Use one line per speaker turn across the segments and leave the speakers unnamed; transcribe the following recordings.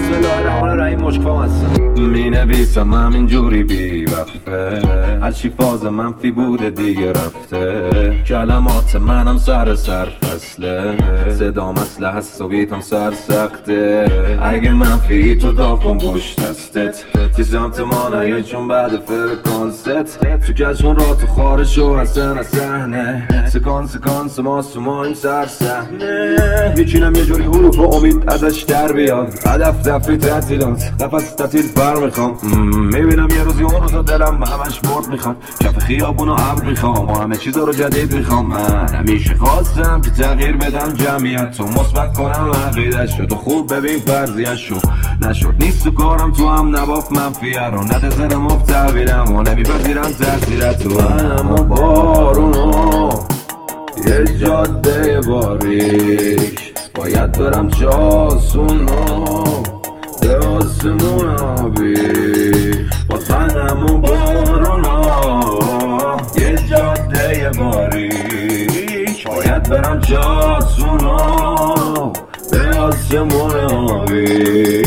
بسم الله الرحمن الرحیم مشکفام هستم. می نویسم همینجوری بی وقفه، هرچی فاز منفی بوده دیگه رفته. کلمات منم سر فصله، صدام اصله هست و بیتم سر سخته. اگه منفی تو دا کن پشت دستت، چی سمت ما نیای چون بعد فرکانست. تو جشن را تو خارج و حسن صحنه، سکانس ما سومایم سر صحنه. میچینم یه جوری حروف و امید ازش در بیاد. هدف دفعی تعطیلات، قفص تعطیل بر میخوام. میبینم یه روزی اون روزا دلم همش برد میخواد. کف خیابون و ابر میخوام و همه چیزا رو جدید میخوام. من همیشه خواستم که تغییر بدم جمعیت رو، مثبت کنم عقیده‌شو. تو خوب ببین فرضیه‌شو، نشد نیست تو کارم تو هم نباف منفیه رو. نده زدم اف تحویلم و نمیپذیرم تأثیرت رو. منم و بارونو یه جاده باریک، باید برم چاسونو به آسمون آبی. باز منم و بارونا یه جاده باریک، باید برم چاسونو به آسمون آبی.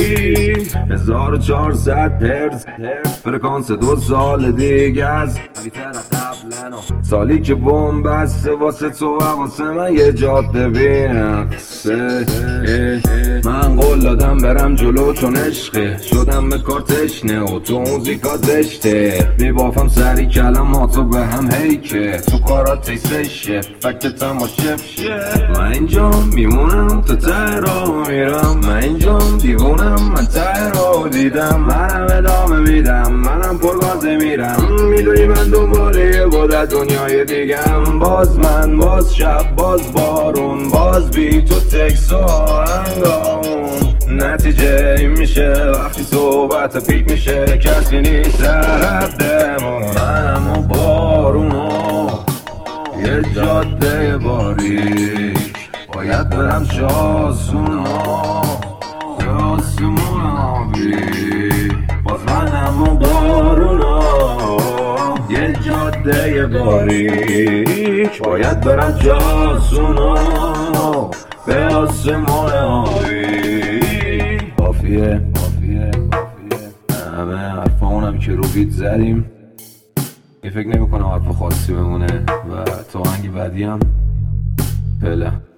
1400 هرتز فرکانس 2 سال دیگه از سالی که بومبسته واسه تو و واسه من یه جاده بینقصه. من قول دادم برم جلو چون عشقه، شدم به کار تشنه و تو موزیکا زشته. میبافم سری کلماتو به هم هیکه، تو کارات تیسشه فکتم و شفشه. من اینجا میمونم تو ته را میرم، من اینجا دیوونم من ته را دیدم. منم ادامه میدم، منم پرگازه میرم. میدونی من دنباله با دنیای دیگم. باز من، باز شب، باز بارون، باز بی تو تکس و آهنگامون. نتیجه این میشه وقتی صحبت پیک میشه، کسی نیست ردمون. منم و بارونو یه جاده باریک، باید برم شاسونو به آسمون آبی. باز منم و بارونو یه جاده باریک، باید برم جاسونو به آسمون آبی. کافیه همه حرفامونم که رو بیت زدیم. یه فکر نمی کنم حرف خاصی بمونه و تا آهنگ بعدی هم فعلا.